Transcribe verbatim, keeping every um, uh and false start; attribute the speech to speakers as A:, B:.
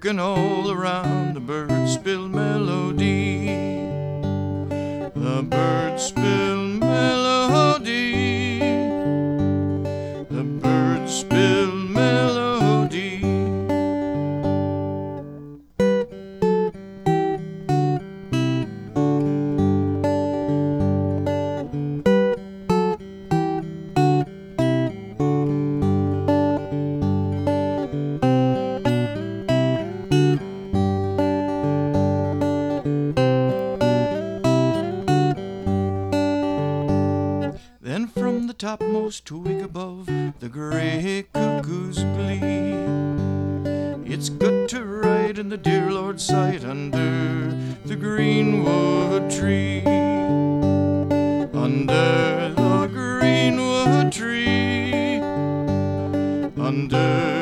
A: looking all around, the birds spill melody. The birds spill melody. The birds spill melody. Then from the topmost twig above, the gray cuckoo's glee. It's good to ride in the dear Lord's sight under the greenwood tree. Under the greenwood tree. Under